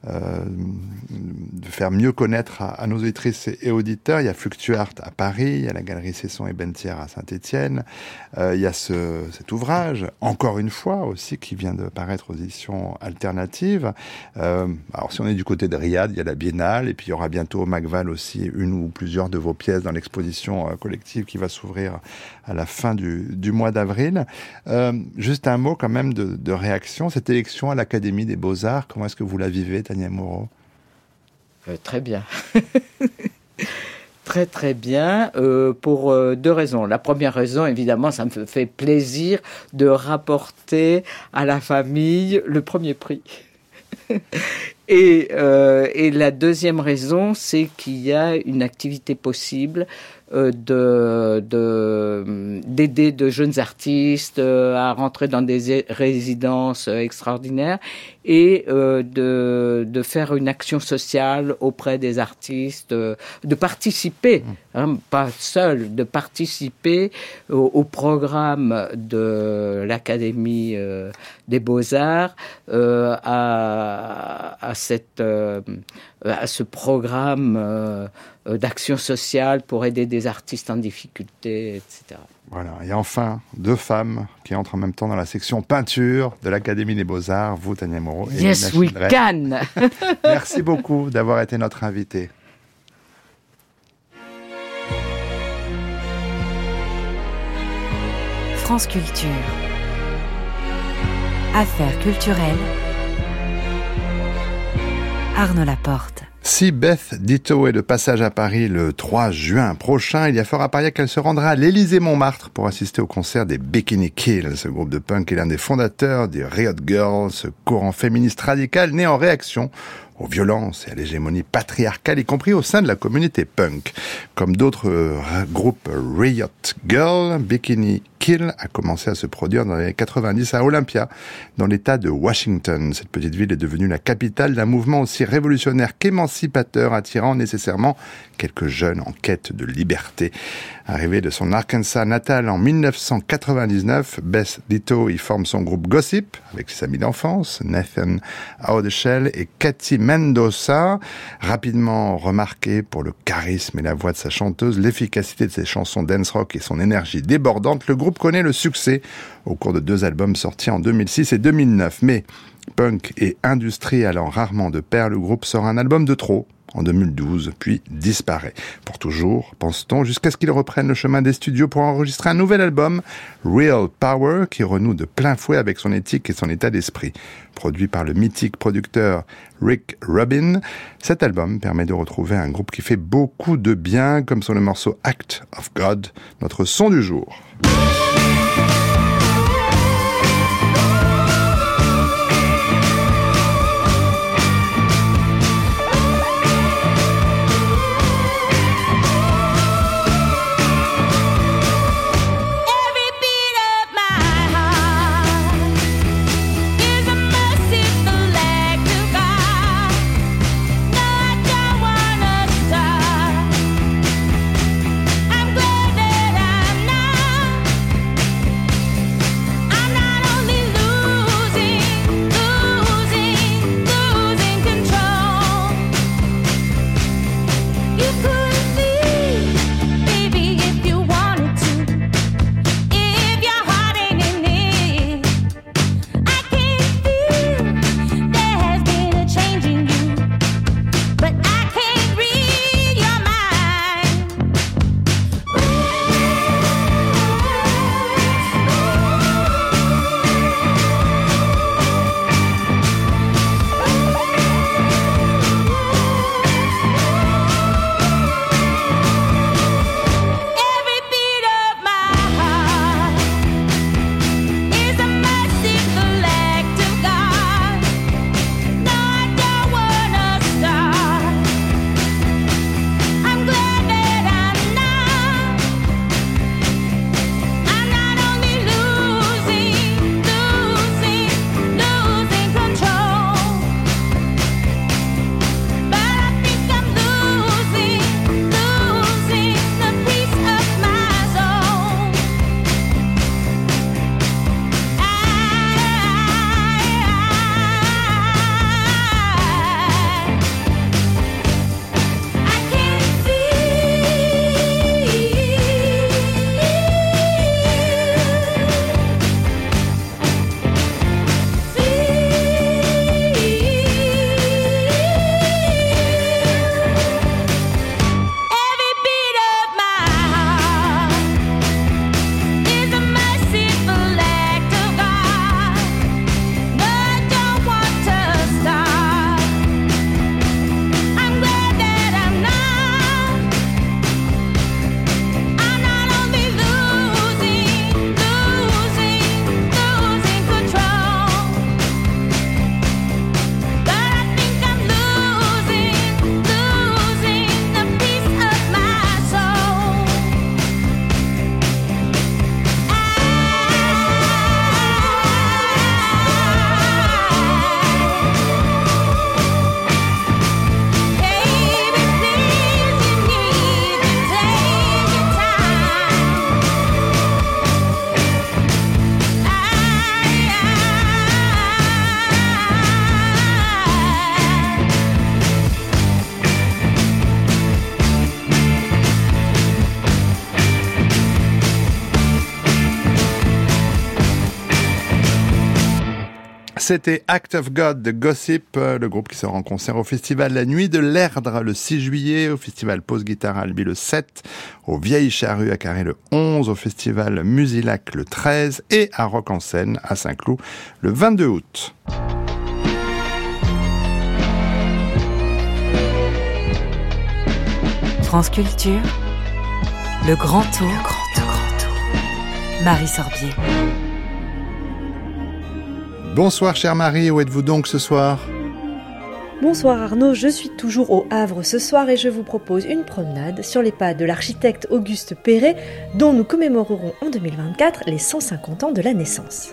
faire mieux connaître à nos auditrices et auditeurs. Il y a Fluctuart à Paris, il y a la galerie Cesson et Bentière à Saint-Étienne, il y a cet ouvrage, encore une fois aussi, qui vient de paraître aux éditions alternatives. Alors, si on est du côté de Riyad, il y a la Biennale, et puis il y aura bientôt au Macval aussi une ou plusieurs de vos pièces dans l'exposition collective qui va s'ouvrir à la fin du mois d'avril. Juste un mot quand même de réaction. Cette élection à l'Académie des Beaux-Arts, comment est-ce que vous la vivez, Tania Moreau? Très bien. Très très bien, pour 2 raisons. La première raison, évidemment, ça me fait plaisir de rapporter à la famille le premier prix. Et la deuxième raison, c'est qu'il y a une activité possible d'aider de jeunes artistes à rentrer dans des résidences extraordinaires et de faire une action sociale auprès des artistes, de participer, pas seul, de participer au programme de l'Académie des Beaux-Arts, à ce programme d'action sociale pour aider des artistes en difficulté, etc. Voilà. Et enfin, 2 femmes qui entrent en même temps dans la section peinture de l'Académie des Beaux-Arts, vous, Tania Moreau. Et Yes, we can. Merci beaucoup d'avoir été notre invitée. France Culture. Affaires culturelles. Arnaud Laporte. Si Beth Ditto est de passage à Paris le 3 juin prochain, il y a fort à parier qu'elle se rendra à l'Élysée-Montmartre pour assister au concert des Bikini Kill. Ce groupe de punk est l'un des fondateurs des Riot Girls, ce courant féministe radical né en réaction aux violences et à l'hégémonie patriarcale, y compris au sein de la communauté punk. Comme d'autres groupes Riot Girl, Bikini Kill a commencé à se produire dans les années 90 à Olympia, dans l'État de Washington. Cette petite ville est devenue la capitale d'un mouvement aussi révolutionnaire qu'émancipateur, attirant nécessairement quelques jeunes en quête de liberté. Arrivée de son Arkansas natal en 1999, Beth Ditto y forme son groupe Gossip, avec ses amis d'enfance, Nathan Audeshell et Cathy Mendoza. Rapidement remarqué pour le charisme et la voix de sa chanteuse, l'efficacité de ses chansons dance rock et son énergie débordante, le groupe connaît le succès au cours de 2 albums sortis en 2006 et 2009. Mais punk et industrie allant rarement de pair, le groupe sort un album de trop en 2012, puis disparaît. Pour toujours, pense-t-on, jusqu'à ce qu'ils reprennent le chemin des studios pour enregistrer un nouvel album, Real Power, qui renoue de plein fouet avec son éthique et son état d'esprit. Produit par le mythique producteur Rick Rubin, cet album permet de retrouver un groupe qui fait beaucoup de bien, comme sur le morceau Act of God, notre son du jour. C'était Act of God de Gossip, le groupe qui sera en concert au festival La Nuit de l'Erdre le 6 juillet, au festival Pause Guitare à Albi le 7, au Vieilles Charrues à Carré le 11, au festival Musilac le 13 et à Rock en Seine à Saint-Cloud le 22 août. France Culture, le grand tour. Marie Sorbier. Bonsoir chère Marie, où êtes-vous donc ce soir ? Bonsoir Arnaud, je suis toujours au Havre ce soir et je vous propose une promenade sur les pas de l'architecte Auguste Perret, dont nous commémorerons en 2024 les 150 ans de la naissance.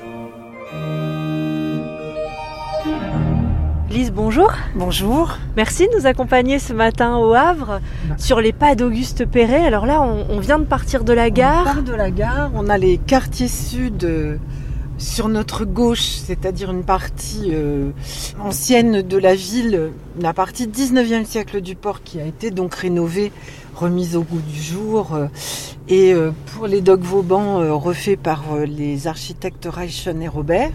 Lise, bonjour. Bonjour. Merci de nous accompagner ce matin au Havre sur les pas d'Auguste Perret. Alors là, on vient de partir de la gare. On part de la gare, on a les quartiers sud sur notre gauche, c'est-à-dire une partie ancienne de la ville, la partie 19e siècle du port qui a été donc rénovée, remise au goût du jour, et pour les docks Vauban refaits par les architectes Reichen et Robert.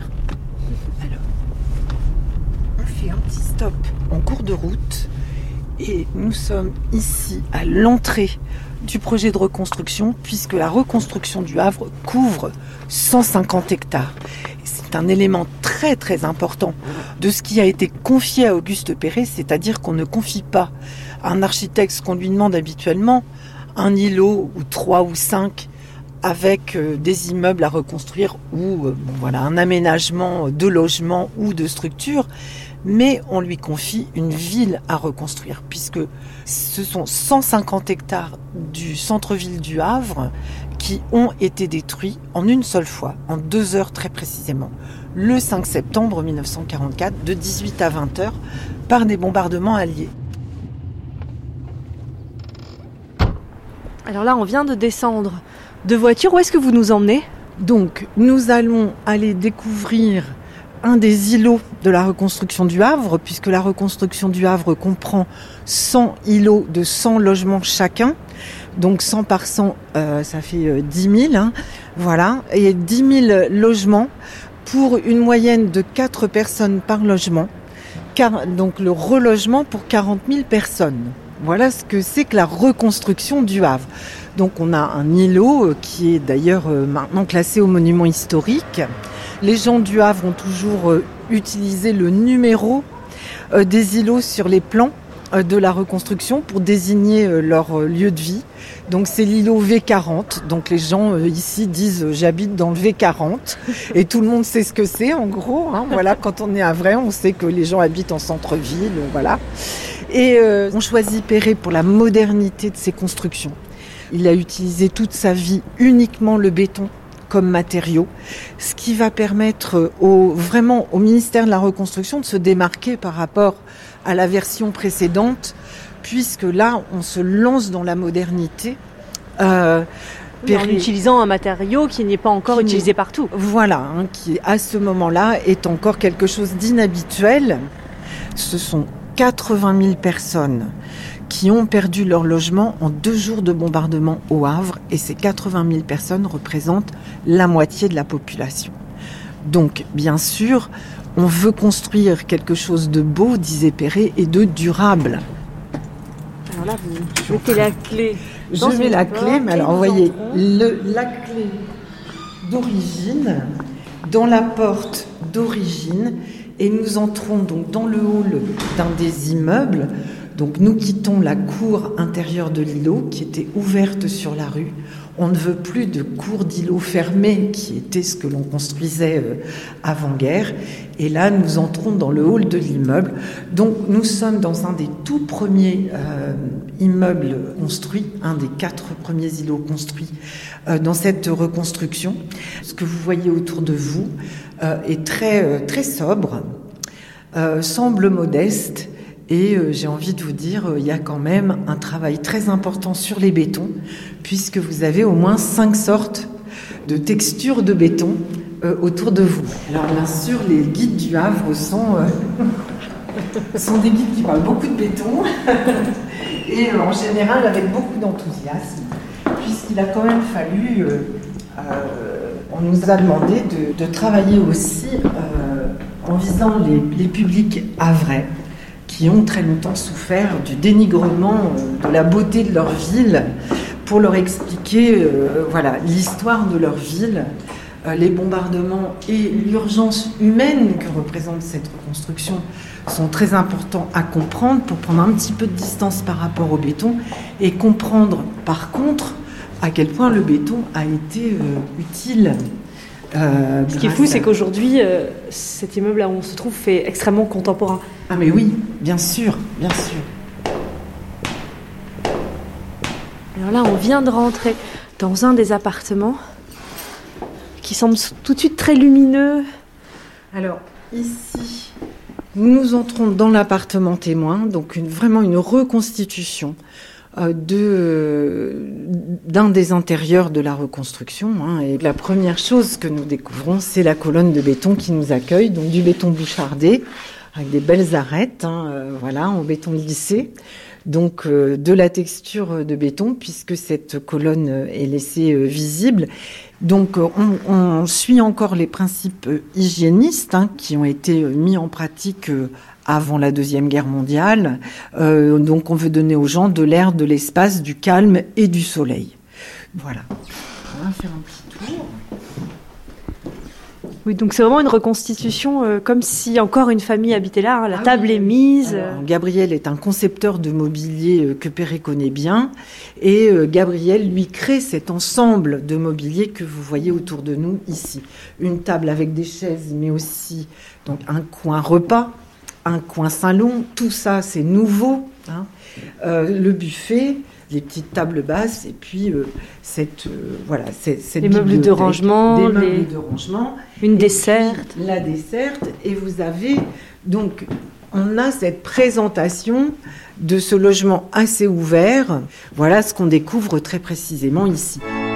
Un petit stop en cours de route et nous sommes ici à l'entrée du projet de reconstruction puisque la reconstruction du Havre couvre 150 hectares. C'est un élément très très important de ce qui a été confié à Auguste Perret, c'est-à-dire qu'on ne confie pas à un architecte ce qu'on lui demande habituellement, un îlot ou 3 ou 5 avec des immeubles à reconstruire ou un aménagement de logement ou de structure. Mais on lui confie une ville à reconstruire, puisque ce sont 150 hectares du centre-ville du Havre qui ont été détruits en une seule fois, en 2 heures très précisément, le 5 septembre 1944, de 18 à 20 heures, par des bombardements alliés. Alors là, on vient de descendre de voiture. Où est-ce que vous nous emmenez ? Donc, nous allons aller découvrir un des îlots de la reconstruction du Havre, puisque la reconstruction du Havre comprend 100 îlots de 100 logements chacun. Donc 100 par 100, ça fait 10 000. Voilà. Et 10 000 logements pour une moyenne de 4 personnes par logement. Donc le relogement pour 40 000 personnes. Voilà ce que c'est que la reconstruction du Havre. Donc on a un îlot qui est d'ailleurs maintenant classé au monument historique. Les gens du Havre ont toujours utilisé le numéro des îlots sur les plans de la reconstruction pour désigner leur lieu de vie. Donc c'est l'îlot V40. Donc les gens ici disent j'habite dans le V40 et tout le monde sait ce que c'est en gros. Voilà, quand on est à Havrais, on sait que les gens habitent en centre-ville. Voilà. Et on choisit Perret pour la modernité de ses constructions. Il a utilisé toute sa vie uniquement le béton comme matériau, ce qui va permettre au ministère de la Reconstruction de se démarquer par rapport à la version précédente, puisque là, on se lance dans la modernité. En utilisant un matériau qui n'est pas encore utilisé partout. Voilà, qui à ce moment-là est encore quelque chose d'inhabituel. Ce sont 80 000 personnes qui ont perdu leur logement en 2 jours de bombardement au Havre, et ces 80 000 personnes représentent la moitié de la population. Donc, bien sûr, on veut construire quelque chose de beau, disait Perret, et de durable. Alors là, vous mettez la clé. Je mets la clé, mais alors, vous voyez, la clé d'origine, dans la porte d'origine, et nous entrons donc dans le hall d'un des immeubles. Donc nous quittons la cour intérieure de l'îlot qui était ouverte sur la rue. On ne veut plus de cour d'îlot fermée qui était ce que l'on construisait avant-guerre. Et là, nous entrons dans le hall de l'immeuble. Donc nous sommes dans un des tout premiers immeubles construits, un des 4 premiers îlots construits dans cette reconstruction. Ce que vous voyez autour de vous est très, très sobre, semble modeste. Et j'ai envie de vous dire, il y a quand même un travail très important sur les bétons, puisque vous avez au moins 5 sortes de textures de béton autour de vous. Alors bien sûr, les guides du Havre sont des guides qui parlent beaucoup de béton, et en général avec beaucoup d'enthousiasme, puisqu'il a quand même fallu... on nous a demandé de travailler aussi en visant les publics havrais qui ont très longtemps souffert du dénigrement de la beauté de leur ville, pour leur expliquer l'histoire de leur ville, les bombardements et l'urgence humaine que représente cette reconstruction sont très importants à comprendre pour prendre un petit peu de distance par rapport au béton et comprendre par contre à quel point le béton a été utile. Ce qui est fou, c'est qu'aujourd'hui, cet immeuble là où on se trouve fait extrêmement contemporain. Ah mais oui, bien sûr, bien sûr. Alors là, on vient de rentrer dans un des appartements qui semble tout de suite très lumineux. Alors ici, nous entrons dans l'appartement témoin, donc vraiment une reconstitution d'un des intérieurs de la reconstruction. Et la première chose que nous découvrons, c'est la colonne de béton qui nous accueille, donc du béton bouchardé, avec des belles arêtes, en béton lissé. Donc de la texture de béton, puisque cette colonne est laissée visible. Donc on suit encore les principes hygiénistes qui ont été mis en pratique avant la Deuxième Guerre mondiale. Donc on veut donner aux gens de l'air, de l'espace, du calme et du soleil. Voilà. On va faire un petit tour. Oui, donc c'est vraiment une reconstitution comme si encore une famille habitait là. La table est mise. Alors, Gabriel est un concepteur de mobilier que Perret connaît bien. Et Gabriel, lui, crée cet ensemble de mobilier que vous voyez autour de nous ici. Une table avec des chaises, mais aussi donc, un coin repas, un coin salon. Tout ça, c'est nouveau. Le buffet, les petites tables basses, et puis cette les meubles de rangement, une desserte, la desserte, et vous avez donc on a cette présentation de ce logement assez ouvert. Voilà ce qu'on découvre très précisément ici.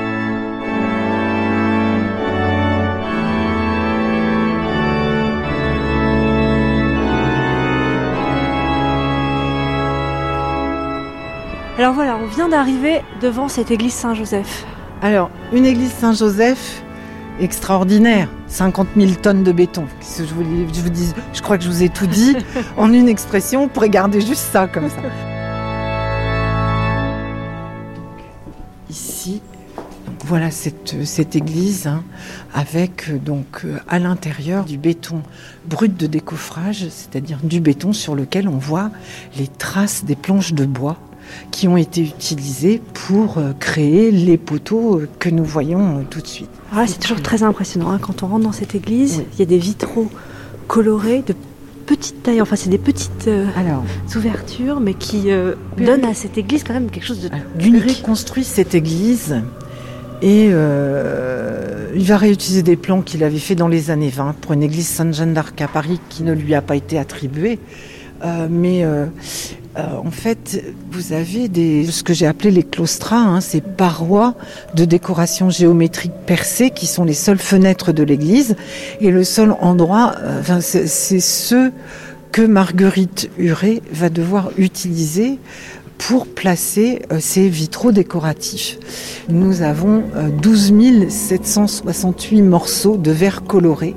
Alors voilà, on vient d'arriver devant cette église Saint-Joseph. Alors, une église Saint-Joseph extraordinaire, 50 000 tonnes de béton. Je crois que je vous ai tout dit. En une expression, on pourrait garder juste ça comme ça. Ici, donc voilà cette église avec à l'intérieur du béton brut de décoffrage, c'est-à-dire du béton sur lequel on voit les traces des planches de bois qui ont été utilisés pour créer les poteaux que nous voyons tout de suite. Voilà, c'est toujours très impressionnant. Quand on rentre dans cette église, il y a des vitraux colorés de petite taille. Enfin, c'est des petites ouvertures, mais qui donnent à cette église quand même quelque chose d'unique. Il reconstruit cette église et il va réutiliser des plans qu'il avait fait dans les années 20 pour une église Sainte-Jeanne d'Arc à Paris qui ne lui a pas été attribuée. En fait, vous avez ce que j'ai appelé les claustras, ces parois de décoration géométrique percées qui sont les seules fenêtres de l'église. Et le seul endroit, c'est ce que Marguerite Huret va devoir utiliser pour placer ces vitraux décoratifs. Nous avons 12 768 morceaux de verre coloré.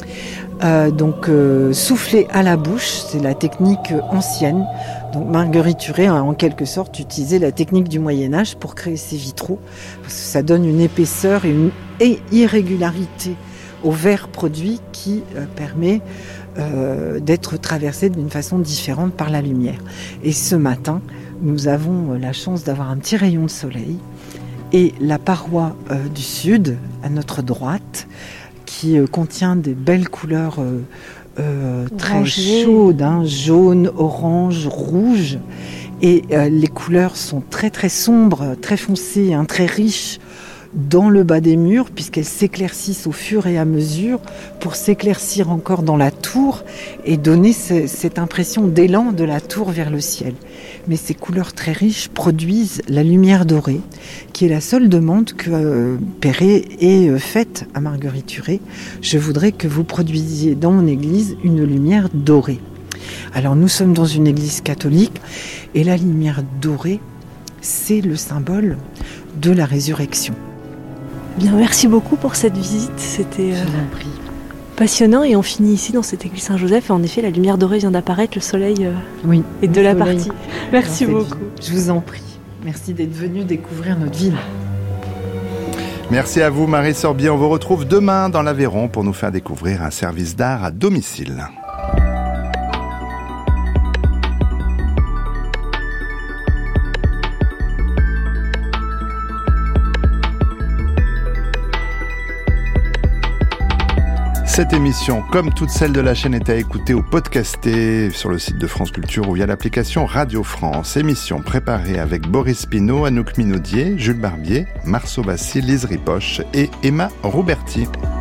Soufflé à la bouche, c'est la technique ancienne. Donc Marguerite Huret a en quelque sorte utilisé la technique du Moyen-Âge pour créer ces vitraux, parce que ça donne une épaisseur et une irrégularité au verre produit qui permet d'être traversé d'une façon différente par la lumière. Et ce matin, nous avons la chance d'avoir un petit rayon de soleil et la paroi du sud, à notre droite, qui contient des belles couleurs très chaudes, jaune, orange, rouge. Et les couleurs sont très très sombres, très foncées, très riches dans le bas des murs, puisqu'elles s'éclaircissent au fur et à mesure pour s'éclaircir encore dans la tour et donner cette impression d'élan de la tour vers le ciel. Mais ces couleurs très riches produisent la lumière dorée, qui est la seule demande que Perret ait faite à Marguerite Huret. Je voudrais que vous produisiez dans mon église une lumière dorée. Alors nous sommes dans une église catholique et la lumière dorée, c'est le symbole de la résurrection. Bien, merci beaucoup pour cette visite. C'était passionnant et on finit ici dans cette église Saint-Joseph et en effet la lumière dorée vient d'apparaître, le soleil est de la partie. Merci beaucoup. Je vous en prie. Merci d'être venu découvrir notre ville. Merci à vous Marie Sorbier, on vous retrouve demain dans l'Aveyron pour nous faire découvrir un service d'art à domicile. Cette émission, comme toutes celles de la chaîne, est à écouter ou podcaster sur le site de France Culture ou via l'application Radio France. Émission préparée avec Boris Pinault, Anouk Minaudier, Jules Barbier, Marceau Bassi, Lise Ripoche et Emma Rouberti.